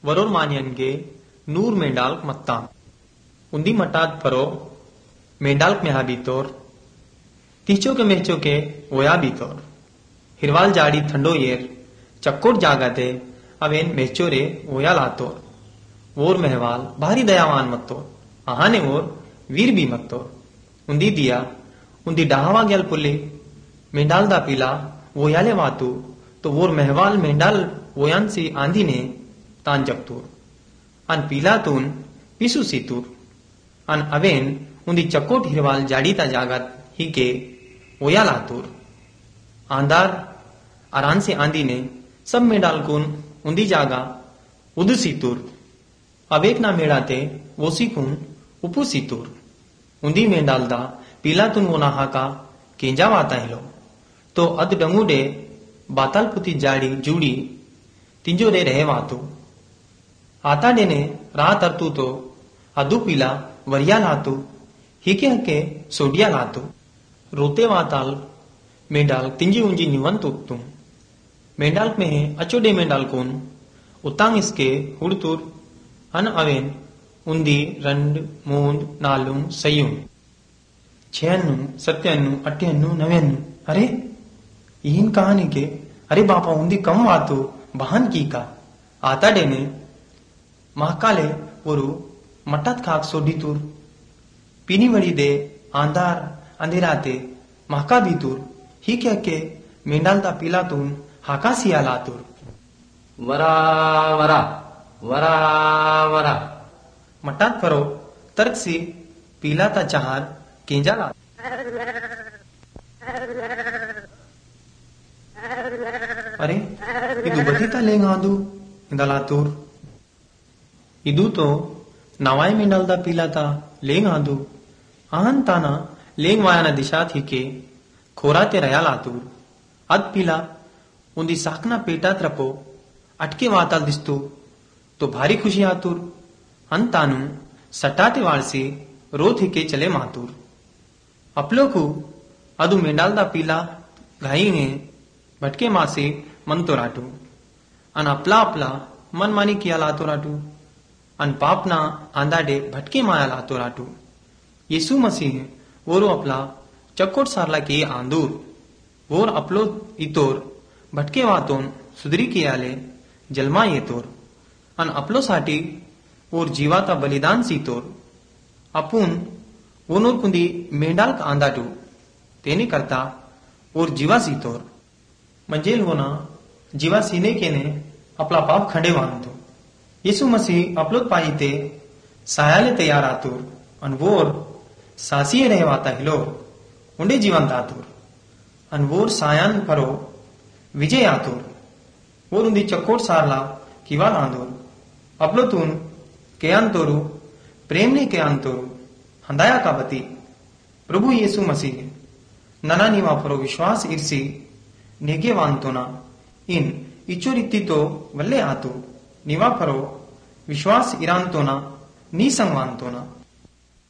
वरोर मान्यनगे नूर मेंडाल्क मत्ता उन्दी मटात परो मेंडाल्क में बीतोर तीचो के मेचो के ओया बीतोर हिरवाल जाड़ी ठंडो येर चक्कोट जागाते अवेन मेचोरे ओया लातोर वोर महवाल भारी दयावान मत्तोर आहाने वोर वीर भी मत्तोर उन्दी दिया उन्दी डाहवा ग्याल पुल्ले मेंडाल दा पीला ओयाले वातु तो वोर महवाल मेंडाल ओयान से आंधी ने तान जगतूर अन पीला तून पिसु सीतूर अन अवेन उन्दी चक्कोट हिरवाल जाड़ी ता जागत ही के ओया लातूर आंदार आरान से आंधी ने सब मेंडाल कुन उन्दी जागा उदु सीतूर अवेक ना मेड़ाते वोसी कुन उपु सीतूर उन्दी मेंडाल दा पीला तुन वो नाहा का केंजा वाता है लो तो अद डंगूडे बाताल पुती जाड़ी जूड़ी तिंजो रे रहे वातु आता डेने रात अरतु तो अदु पीला वरिया लातु हिके हके सोडिया लातु रोते वाताल मेंडाल तिंजी उंजी निवंत उत्तुम मेंडाल में है अचोडे मेंडाल कोन उतांग इसके हुड़तुर अन अवेन उन्दी रंड मूंद नालुम सयुम 96 97 98 99 अरे इन कहानी के अरे बापा उन्दी कम वातु बहन की का आता डेने महाकाले वरु मटत खाक सोडी तुर पीनी वड़ी दे आंधार अंधेराते महाका भी तुर ही क्या के मेंडालता पीला तुन हाका सिया लातुर वरा वरा वरा वरा मटात परो तर्क से पीला ता चाहार केंजा ला अरे इदु बठीता लेंग आंदू इंदलातुर इदु तो नवाई मेंडालता पीला ता लेंग आंदू आहन ताना लेंग वायाना दिशा थी के खोराते रया लातुर अद पीला उन्दी साकना पेटा त्रपो अटके वाताल दिस्तु तो भारी खुशी आतुर अंतानु सटाते वाळसी रोथ हिके चले मातुर अपलो को अदु मेंडालदा पीला घाई है भटके मासे मन तो राटू अन अपला अपला मन मानी किया लातो राटू अन पापना आंदाडे भटके माया लातो राटू यीशु मसीह वोरो अपला चक्कोट सारला के आंदूर वोर अपलो इतोर भटके वातोन सुधरी कियाले जलमा ये तोर अन अपलो साठी और जीवाता बलिदान सी तोर अपुन वोनोर कुंदी मेंडाल का आंदाटू तेने करता और जीवा सी तोर मंजेल होना जीवा सीने के ने अपला पाप खंडे वांतो यीशु मसीह अपलोत पाई ते सायाले तैयार आतुर अन वोर सासिये रहे वाता हिलो उंडे जीवंत आतुर अन वोर सायान परो विजय आतुर वोर उंदी चक्कोट सारला किवाल आंदोर अपलो तून केयान तोरु प्रेम ने केयान तोरु हंदाया का बती प्रभु यीशु मसीह नना निवा परो विश्वास इर्सी नेगे वांतोना इन इचोरित्ती तो वल्ले आतु निवा परो विश्वास इरांतोना नी संगवांतोना